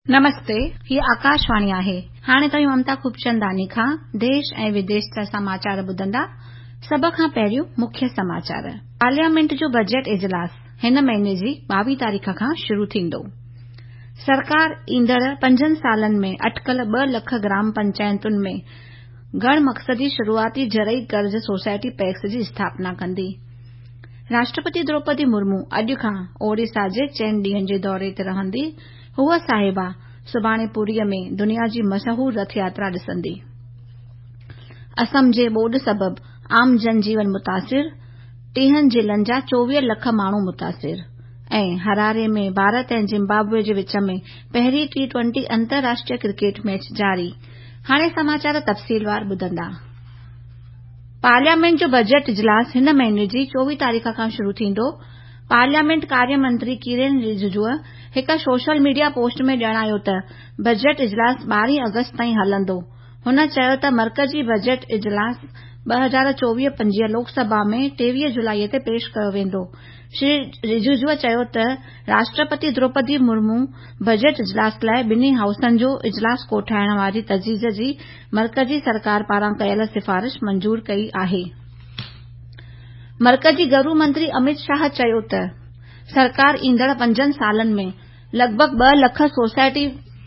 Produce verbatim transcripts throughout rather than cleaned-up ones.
नमस्ते, ही आकाशवाणी आहे। हाणे तव्हां ममता खूबचंदानी खां देश ऐं विदेश जा समाचार ॿुधंदा। सभ खां पहिरियों मुख्य समाचार। पार्लियामेंट जो बजट इजलास हिन महीने जी ॿावीह तारीख़ खां शुरू थींदो। सरकार ईंदड़ पंजनि सालनि में अटकल ॿ लख ग्राम पंचायतुनि में गण मक़सदी शुरूआती जरई कर्ज सोसाइटी पैक्स जी स्थापना कंदी। राष्ट्रपति द्रौपदी मुर्मू अॼु खां ओडिशा जे चइनि ॾींहनि जे दौरे ते रहंदी। हूअ साहिबा सुभाणे पुरीअ में दुनिया जी मशहूर रथ यात्रा ॾिसंदी। असम जे ॿोॾ सबबि आम जनजीवन मुतासिर, टीहनि ज़िलनि जा चोवीह लख माण्हू मुतासिर। ऐं हरारे में भारत ऐं जिम्बाब्वे जे विच में पहिरीं टी ट्वेंटी अंतर्राष्ट्रीय क्रिकेट मैच जारी। हाणे समाचार तफ़सीलवार ॿुधंदा। पार्लियामेंट जो बजट इजलास हिन महीने जी चोवीह तारीख़ खां शुरू थींदो। पार्लियामेंट कार्य मंत्री किरेन रिजिजूअ हिक सोशल मीडिया पोस्ट में ॼाणायो त बजट इजलास ॿारहीं अगस्त ताईं हलंदो। हुन चयो त मरकज़ी बजट इजलास ॿ हज़ार चोवीह पंजवीह लोकसभा में टेवीह जुलाई ते पेश कयो वेंदो। श्री रिजिजूअ चयो त राष्ट्रपति द्रौपदी मुर्मू बजट इजलास लाइ ॿिन्ही हाउसनि जो इजलास कोठाइण वारी तजवीज़ जी मरकज़ी सरकार पारां कयल सिफ़ारिश मंजूर कई आहे। मरकज़ी गृह मंत्री अमित शाह चयो त सरकार ईंदड़ पंजनि सालनि में लॻभॻि ॿ लख सोसाइटी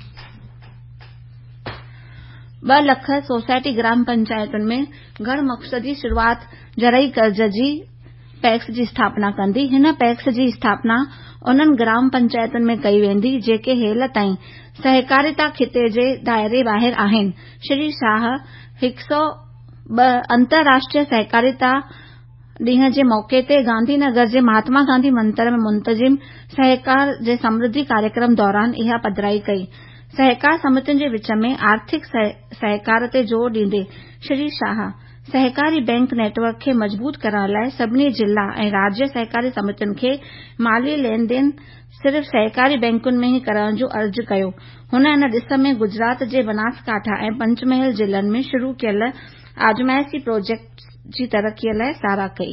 ॿ लख सोसाइटी ग्राम पंचायतुनि में गण मक़सदी शुरूआत जरई कर्ज जी पैक्स जी स्थापना कंदी। हिन पैक्स जी स्थापना उन्हनि ग्राम पंचायतुनि में कई वेंदी जेके हेल ताईं सहकारिता खिते जे दायरे ॿाहिरि आहिनि। श्री शाह हिक सौ ॿ अंतर्राष्ट्रीय सहकारिता ॾींहं जे मौके ते गांधीनगर जे महात्मा गांधी मंदर में मुंतज़िम सहकार जे समृद्धि कार्यक्रम दौरान इहा पधिराई कई। सहकार समितियुनि जे विच में आर्थिक सहकार ते जोर ॾींदे श्री शाह सहकारी बैंक नेटवर्क खे मज़बूत करण लाइ सभिनी जिला ऐं राज्य सहकारी समितियुनि खे माली लेन देन सिर्फ़ सहकारी बैंकुनि में ई करण जो अर्ज़ु कयो। हुन इन ॾिस में गुजरात जे बनासकांठा ऐं पंचमहल ज़िलनि में शुरू कयल आज़माइशी प्रोजेक्ट जी तरक़ीअ लाइ साराह कई।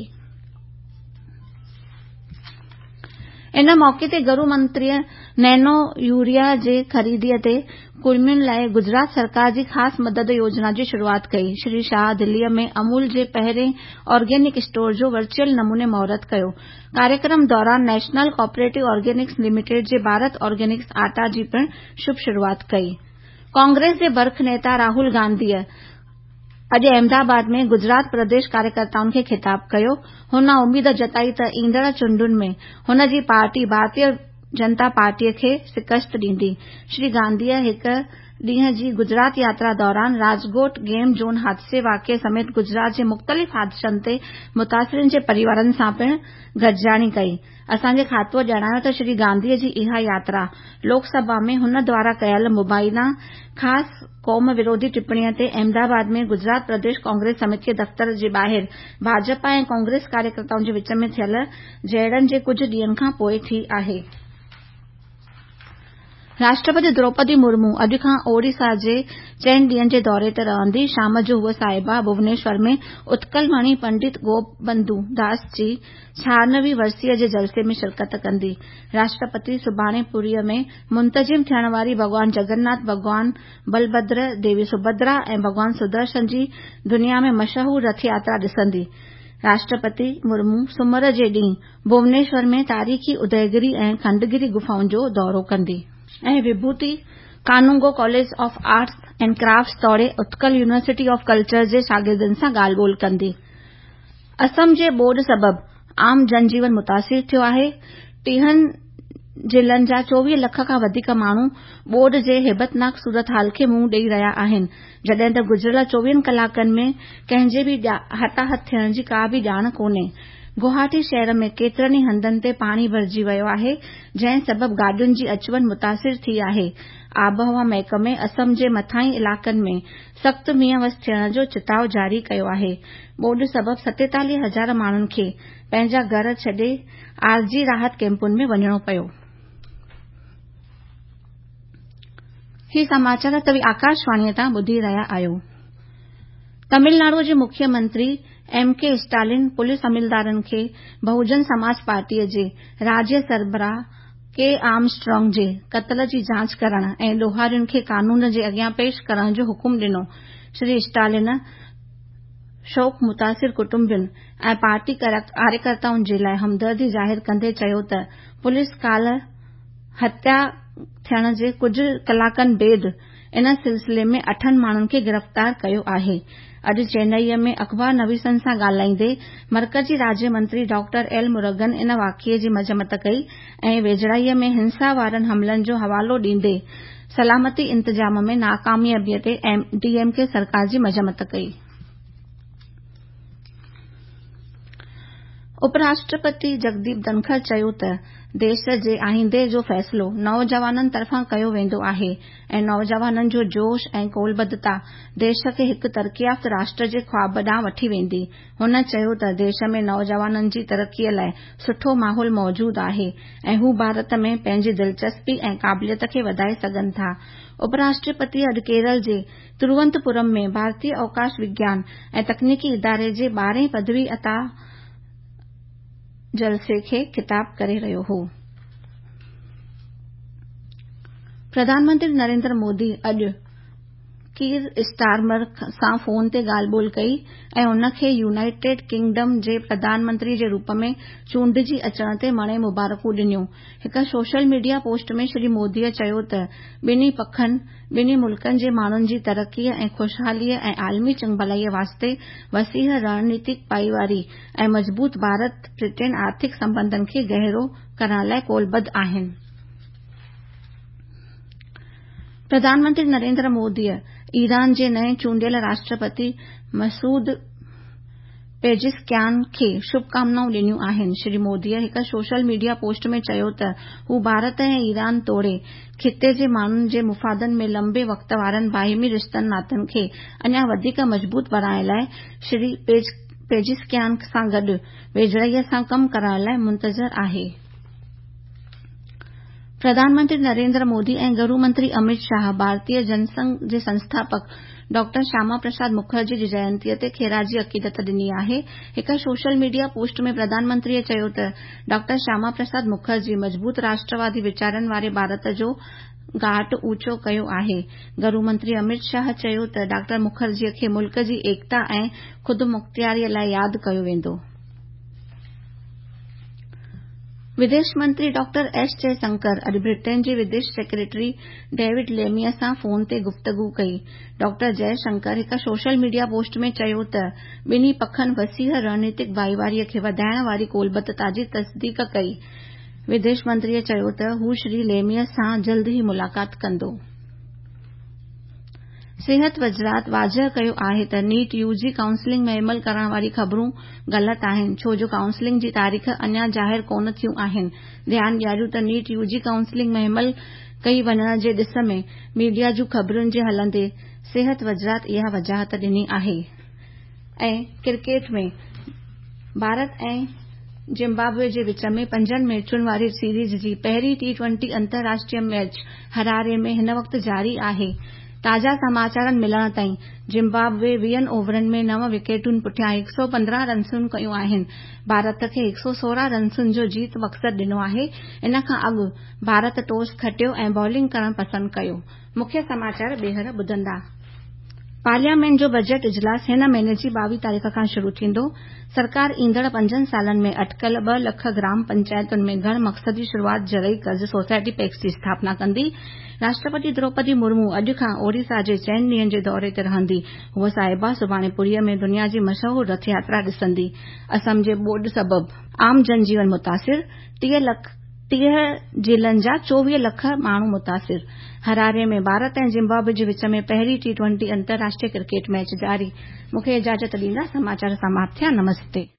इन मौके ते गृह मंत्रीअ नैनो यूरिया जे ख़रीदीअ ते कुर्मियुनि लाइ गुजरात सरकार जी ख़ासि मदद योजना जी शुरूआत कई। श्री शाह दिल्लीअ में अमूल जे पहिरें ऑर्गेनिक स्टोर जो वर्चुअल नमूने महूरत कयो। कार्यक्रम दौरान नेशनल कोऑपरेटिव ऑर्गेनिक्स लिमिटेड जे भारत ऑर्गेनिक्स आटा जी पिण शुभ शुरूआत कई। कांग्रेस जे बर्ख नेता राहुल गांधीअ अॼु अहमदाबाद में गुजरात प्रदेश कार्यकर्ताउनि खे ख़िताब कयो। हुन उमीद जताई त ईंदड़ चूंडुनि में हुन जी पार्टी भारतीय जनता पार्टीअ खे शिकस्त ॾींदी। श्री गांधीअ हिक ॾींहं जी गुजरात यात्रा दौरान राजकोट गेम जोन हादसे वाक़िए समेत गुजरात जे मुख़्तलिफ़ हादसनि ते मुतासिरनि जे परिवारनि सां पिण गॾिजाणी कई। असांजे खातो ॼाणायो त श्री गांधीअ जी इहा यात्रा लोकसभा में हुन द्वारा कयल मुबैना ख़ासि क़ौम विरोधी टिप्पणीअ ते अहमदाबाद में गुजरात प्रदेश कांग्रेस समितीअ दफ़्तर जे ॿाहिरि भाजपा ऐं कांग्रेस कार्यकर्ताउनि जे विच में थियल जहिड़नि जे कुझु ॾींहनि खां पोइ थी आहे। राष्ट्रपति द्रौपदी मुर्मू अॼु खां ओडिशा जे चइनि ॾींहनि जे दौरे ते रहंदी। शाम जो हूअ साहिबा भुवनेश्वर में उत्कल मणि पंडित गोपबंधु दास जी छहानवी वर्सीअ जे जलसे में शिरकत कंदी। राष्ट्रपति सुभाणे पुरीअ में मुंतज़िम थियण वारी भॻवान जगन्नाथ, भॻवान बलभद्र, देवी सुभद्रा ऐं भॻवान सुदर्शन जी दुनिया में मशहूर रथ यात्रा ॾिसंदी। राष्ट्रपति मुर्मू सूमर जे ॾींहुं भुवनेश्वर में तारीख़ी उदयगिरी ऐं खंडगिरी गुफाउनि जो दौरो कंदी ऐं Vibhuti Kanungo college of arts and crafts तौड़े उत्कल यूनिवर्सिटी ऑफ कल्चर जे शागिर्दनि सां ॻाल्हि ॿोल कंदी। असम जे ॿोॾ सबबि आम जनजीवन मुतासिर थियो आहे। टीहनि ज़िलनि जा चोवीह लख खां वधीक माण्हू ॿोॾ जे हेबतनाक सूरतहाल खे मुंहुं ॾेई रहिया आहिनि, जॾहिं त गुज़िरियल चोवीहनि कलाकनि में कंहिंजे बि हताहत थियण जी का बि ॼाण कोन्हे। गुवाहाटी शहर में केतिरनि ई हंधनि ते पाणी भरिजी वियो आहे, जंहिं सबबि गाॾियुनि जी अचवञ मुतासिर थी आहे। आबहवा महकमे असम जे मथांही इलाक़नि में सख़्त मींहुं वस थियण जो चिताव जारी कयो आहे। ॿोॾ सबबि सतेतालीह हज़ार माण्हुनि खे पंहिंजा घर छॾे आरजी राहत कैंपुनि में वञणो पियो। ही समाचार तव्हां आकाशवाणीअ तां ॿुधी रहिया आहियो। तमिलनाडु जे मुख्यमंत्री एम के स्टालिन पुलिस अमलदारनि खे बहुजन समाज पार्टीअ जे राज्य सरबराह के आर्मस्ट्रॉन्ग जे क़त्ल जी जांच करण ऐं ॾोहारियुनि खे कानून जे अॻियां पेश करण जो हुकुम ॾिनो। श्री स्टालिन शोक मुतासिर कुटुंबियुनि ऐं पार्टी कार्यकर्ताउनि जे लाइ हमदर्दी ज़ाहिर कंदे चयो त पुलिस काल्ह हत्या थियण जे कुझु कलाकनि बैदि इन सिलसिले में अठनि माण्हुनि खे गिरफ़्तार कयो आहे। अॼु चेन्नईअ में अख़बारनवीसनि सां ॻाल्हाईंदे मर्कज़ी राज्य मंत्री डॉक्टर एल मुरुगन इन वाक़िए जी मज़म्मत कई ऐं वेझड़ाईअ में हिंसा वारनि हमलनि जो हवालो ॾींदे सलामती इंतजाम में नाकामयाबीअ ते डीएमके सरकार जी मज़म्मत कई। उपराष्ट्रपति जगदीप धनखड़ चयो त देश जे आईंदे जो फ़ैसिलो नौजवाननि तरफ़ां कयो वेंदो आहे ऐं नौजवाननि जो जोश ऐं कोलबद्धता देश खे हिकु तरक़्क़ियाफ़्त राष्ट्र जे ख़्वाब ॾांहुं वठी वेंदी। हुन चयो त देश में नौजवाननि जी तरक़ीअ लाइ सुठो माहौल मौजूदु आहे ऐं हू भारत में पंहिंजी दिलचस्पी ऐं क़ाबिलियत खे वधाए सघनि था। उपराष्ट्रपति अॼु केरल जे तिरुवनंतपुरम में भारतीय अवकाश विज्ञान ऐं तकनीकी इदारे जे ॿारहें पदवी अता जलसे खे ख़िताब करे रहियो हो। प्रधानमंत्री नरेंद्र मोदी अॼु कीर स्टारमर सां फोन ते ॻाल्हि ॿोल्हि कई ऐं उन खे यूनाइटेड किंगडम जे प्रधानमंत्री जे रूप में चूंडिजी अचण ते मणे मुबारकूं ॾिनियूं। हिक सोशल मीडिया पोस्ट में श्री मोदीअ चयो त ॿिन्ही पखनि ॿिन्ही मुल्कनि जे माण्हुनि जी तरक़ीअ ऐं खुशहालीअ ऐं आलमी चङभलाईअ वास्ते वसीह रणनीतिक पाईवारी ऐं मज़बूत भारत ब्रिटेन आर्थिक संबंधनि खे गहरो करण लाइ कोलबद्ध आहिनि। प्रधानमंत्री नरेंद्र मोदीअ ईरान जे नएं चूंडियल राष्ट्रपति मसूद पेजिशकियान खे शुभकामनाऊं ॾिनियूं आहिनि। श्री मोदीअ हिक सोशल मीडिया पोस्ट में चयो त हू भारत ऐं ईरान तोड़े ख़िते जे माण्हुनि जे मुफ़ादनि में लंबे वक़्त वारनि बाहिमी रिश्तनि नातनि खे अञा वधीक मज़बूत बणाइण लाइ श्री पेजिशकियान सां गॾु वेझड़ाईअ सां कमु करण लाइ मुंतज़र आहे। प्रधानमंत्री नरेंद्र मोदी ऐं गृह मंत्री अमित शाह भारतीय जनसंघ जे संस्थापक डॉक्टर श्यामा प्रसाद मुखर्जी जी जयंतीअ ते ख़ैराजी अक़ीदत ॾिनी आहे। हिक सोशल मीडिया पोस्ट में प्रधानमंत्रीअ चयो त डॉक्टर श्यामा प्रसाद मुखर्जी मज़बूत राष्ट्रवादी वीचारनि वारे भारत जो घाट ऊचो कयो आहे। गृह मंत्री अमित शाह चयो त डॉक्टर मुखर्जीअ खे मुल्क जी एकता ऐं ख़ुदमुख्तियारीअ लाइ यादि कयो वेंदो। विदेश मंत्री डॉक्टर एस जयशंकर अॼु ब्रिटेन जे विदेश सेक्रेटरी डेविड लेमीअ सां फोन ते गुफ़्तगू कई। डॉक्टर जयशंकर हिक सोशल मीडिया पोस्ट में चयो त ॿिन्ही पखनि वसीह रणनीतिक भाईवारीअ खे वधाइण वारी कोलबद्धता जी तस्दीक कई। विदेश मंत्रीअ चयो त हू श्री लेमीअ सां जल्द ई मुलाक़ात कंदो। सिहत वज़ारत वाज़ह कयो आहे त नीट यूजी काउंसलिंग में अमल करण वारी ख़बरूं ग़लत आहिनि छो जो काउंसलिंग जी तारीख़ अञा ज़ाहिर कोन थियूं आहिनि। ध्यानु ॾियारियूं त नीट यूजी काउंसलिंग में अमल कई वञण जे ॾिस में मीडिया जूं ख़बरुनि जे हलंदे सिहत वज़ारत इहा वजाहत ॾिनी आहे। ऐं क्रिकेट में भारत ऐं जिम्बाब्वे जे विच में पंजनि मैचुनि वारी सीरीज़ जी पहिरीं टी ट्वेंटी अंतर्राष्ट्रीय मैच हरारे में हिन वक़्तु जारी आहे। ताज़ा समाचारनि मिलण ताईं जिम्बाब्वे वीहनि ओवरनि में नव विकेटुनि पुठियां हिक सौ पंद्रहं रन्सूं कयूं आहिनि। भारत खे हिक सौ सोरहं रन्सुनि जो जीत मक़सदु ॾिनो आहे। इन खां अॻु भारत टॉस खटियो ऐं बॉलिंग करणु पसंदि कयो। मुख्य समाचार ॿीहर ॿुधंदा। पार्लियामेंट जो बजट इजलास हिन महीने जी ॿावीह तारीख़ खां शुरू थींदो। सरकार ईंदड़ पंजनि सालनि में अटकल ॿ लख ग्राम पंचायतुनि में घण मक़सदी शुरूआत ज़रई कर्ज़ सोसाइटी पैक्स जी स्थापना कंदी। राष्ट्रपति द्रौपदी मुर्मू अॼु खां ओडिशा जे चइनि ॾींहनि जे दौरे ते रहंदी। हूअ साहिबा सुभाणे पुरीअ में दुनिया जी मशहूर रथ यात्रा ॾिसंदी। असम जे ॿोॾ सबबि आम जनजीवन मुतासिर, टीह लख टीह ज़िलनि जा चोवीह लख माण्हू मुतासिर। हरारे में भारत ऐं जिम्बाब्वे जे विच में पहिरीं टी ट्वेंटी अंतर्राष्ट्रीय क्रिकेट मैच जारी। मूंखे इजाज़त ॾींदा। समाचार समाप्त थिया। नमस्ते।